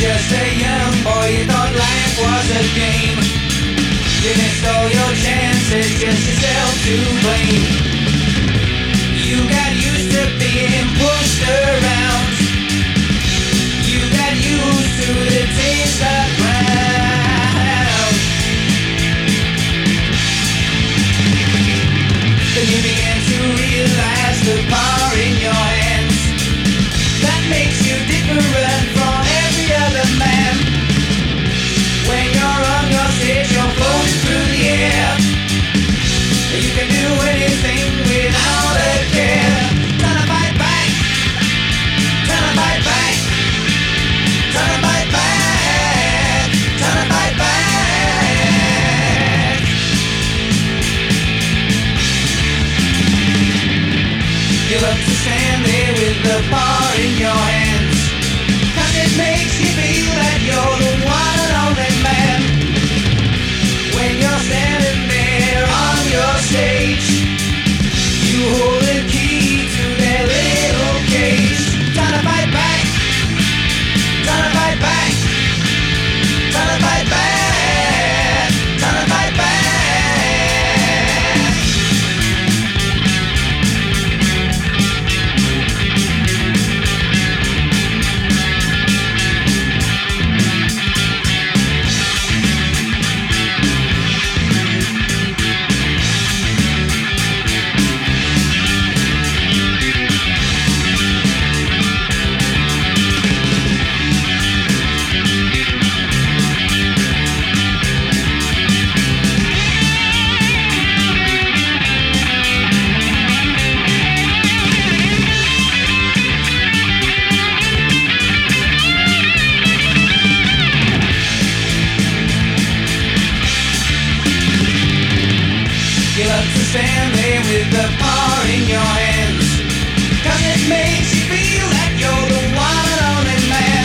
just a young boy, you thought life was a game. You missed all your chances, just yourself to blame. You got used to being pushed around. You got used to the taste of ground. Then you began to realize the power in your hands that makes you different from every other man. When you're on your stage, you're floating through the air. You can do anything without a care. Time to fight back. Time to fight back. Time to fight back. Time to fight back. You love to stand there with the bar in your hands, 'cause it makes you feel that you're the one and only man. When you're standing there on your stage, you hold the key to their little cage. Time to fight back. Time to fight back. Time to fight back. Time to fight back. You love to stand there with the power in your hands, 'cause it makes you feel that you're the one and only man.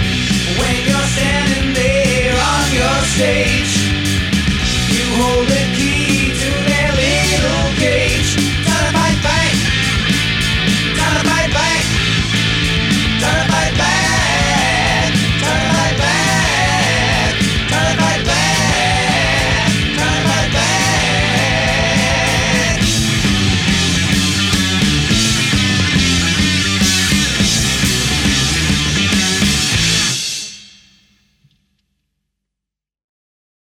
When you're standing there on your stage, you hold the